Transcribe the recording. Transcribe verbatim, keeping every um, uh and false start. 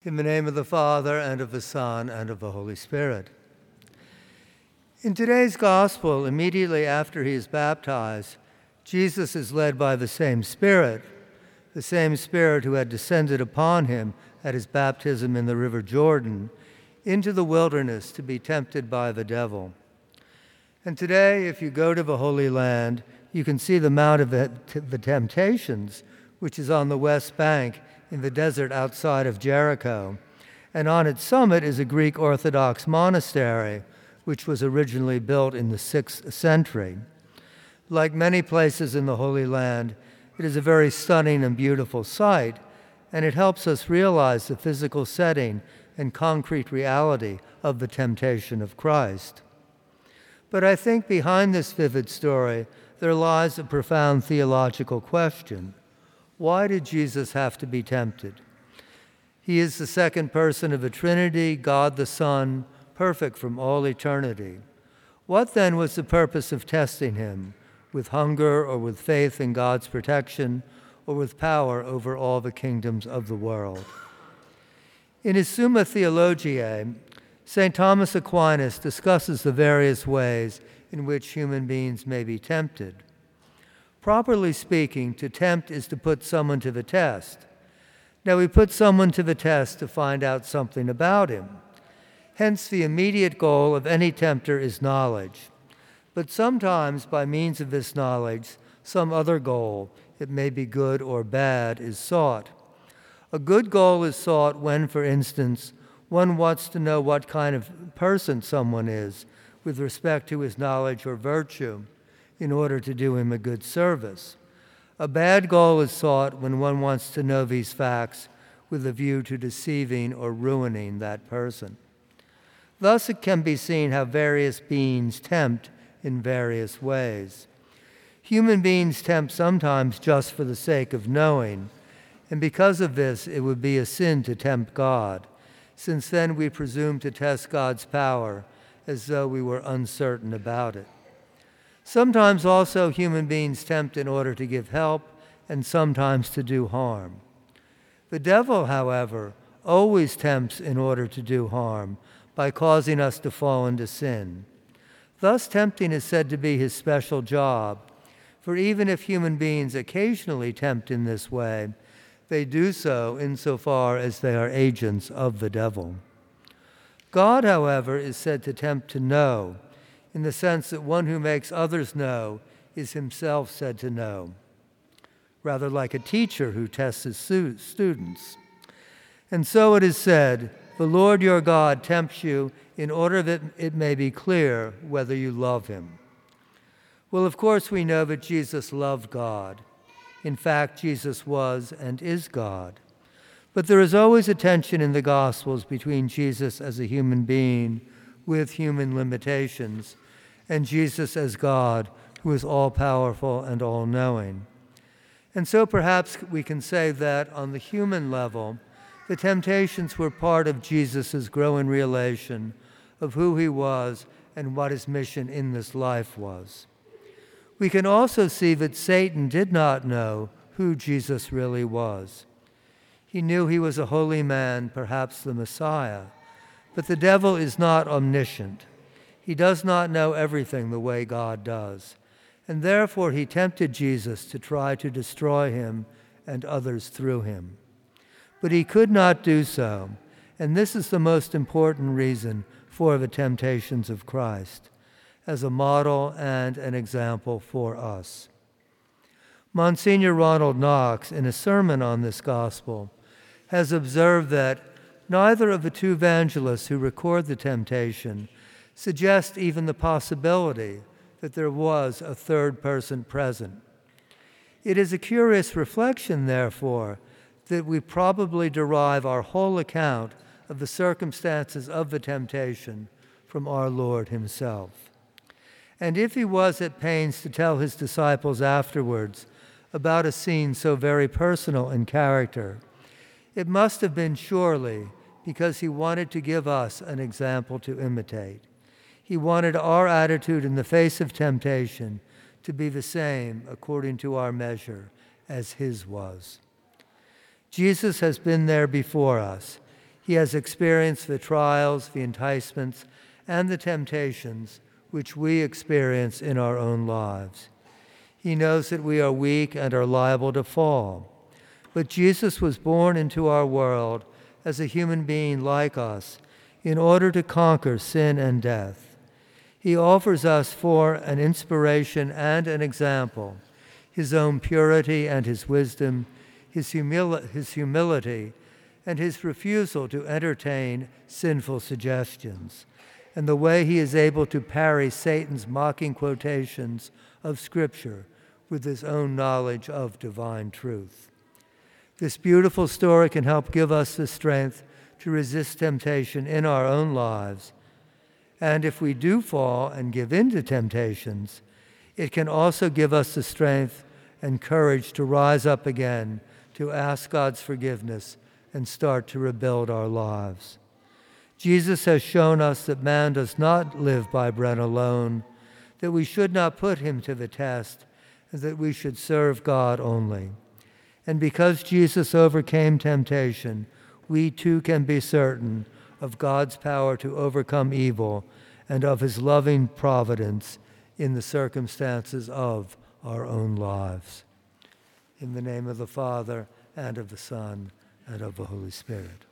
In the name of the Father, and of the Son, and of the Holy Spirit. In today's Gospel, immediately after he is baptized, Jesus is led by the same Spirit, the same Spirit who had descended upon him at his baptism in the River Jordan, into the wilderness to be tempted by the devil. And today, if you go to the Holy Land, you can see the Mount of the Temptations, which is on the west bank in the desert outside of Jericho. And on its summit is a Greek Orthodox monastery, which was originally built in the sixth century. Like many places in the Holy Land, it is a very stunning and beautiful sight, and it helps us realize the physical setting and concrete reality of the temptation of Christ. But I think behind this vivid story, there lies a profound theological question. Why did Jesus have to be tempted? He is the second person of the Trinity, God the Son, perfect from all eternity. What then was the purpose of testing him? With hunger, or with faith in God's protection, or with power over all the kingdoms of the world? In his Summa Theologiae, Saint Thomas Aquinas discusses the various ways in which human beings may be tempted. Properly speaking, to tempt is to put someone to the test. Now, we put someone to the test to find out something about him. Hence, the immediate goal of any tempter is knowledge. But sometimes, by means of this knowledge, some other goal, it may be good or bad, is sought. A good goal is sought when, for instance, one wants to know what kind of person someone is with respect to his knowledge or virtue, in order to do him a good service. A bad goal is sought when one wants to know these facts with a view to deceiving or ruining that person. Thus it can be seen how various beings tempt in various ways. Human beings tempt sometimes just for the sake of knowing, and because of this it would be a sin to tempt God, since then we presume to test God's power as though we were uncertain about it. Sometimes also human beings tempt in order to give help, and sometimes to do harm. The devil, however, always tempts in order to do harm, by causing us to fall into sin. Thus, tempting is said to be his special job, for even if human beings occasionally tempt in this way, they do so insofar as they are agents of the devil. God, however, is said to tempt to know, in the sense that one who makes others know is himself said to know, rather like a teacher who tests his students. And so it is said, "The Lord your God tempts you in order that it may be clear whether you love him." Well, of course, we know that Jesus loved God. In fact, Jesus was and is God. But there is always a tension in the Gospels between Jesus as a human being with human limitations, and Jesus as God, who is all-powerful and all-knowing. And so perhaps we can say that on the human level, the temptations were part of Jesus' growing realization of who he was and what his mission in this life was. We can also see that Satan did not know who Jesus really was. He knew he was a holy man, perhaps the Messiah, but the devil is not omniscient. He does not know everything the way God does, and therefore he tempted Jesus to try to destroy him and others through him. But he could not do so, and this is the most important reason for the temptations of Christ, as a model and an example for us. Monsignor Ronald Knox, in a sermon on this gospel, has observed that neither of the two evangelists who record the temptation suggest even the possibility that there was a third person present. It is a curious reflection, therefore, that we probably derive our whole account of the circumstances of the temptation from our Lord himself. And if he was at pains to tell his disciples afterwards about a scene so very personal in character, it must have been surely because he wanted to give us an example to imitate. He wanted our attitude in the face of temptation to be the same, according to our measure, as his was. Jesus has been there before us. He has experienced the trials, the enticements, and the temptations which we experience in our own lives. He knows that we are weak and are liable to fall. But Jesus was born into our world as a human being like us in order to conquer sin and death. He offers us for an inspiration and an example his own purity and his wisdom, his, humili- his humility, and his refusal to entertain sinful suggestions, and the way he is able to parry Satan's mocking quotations of Scripture with his own knowledge of divine truth. This beautiful story can help give us the strength to resist temptation in our own lives. And if we do fall and give in to temptations, it can also give us the strength and courage to rise up again, to ask God's forgiveness and start to rebuild our lives. Jesus has shown us that man does not live by bread alone, that we should not put him to the test, and that we should serve God only. And because Jesus overcame temptation, we too can be certain of God's power to overcome evil and of his loving providence in the circumstances of our own lives. In the name of the Father, and of the Son, and of the Holy Spirit.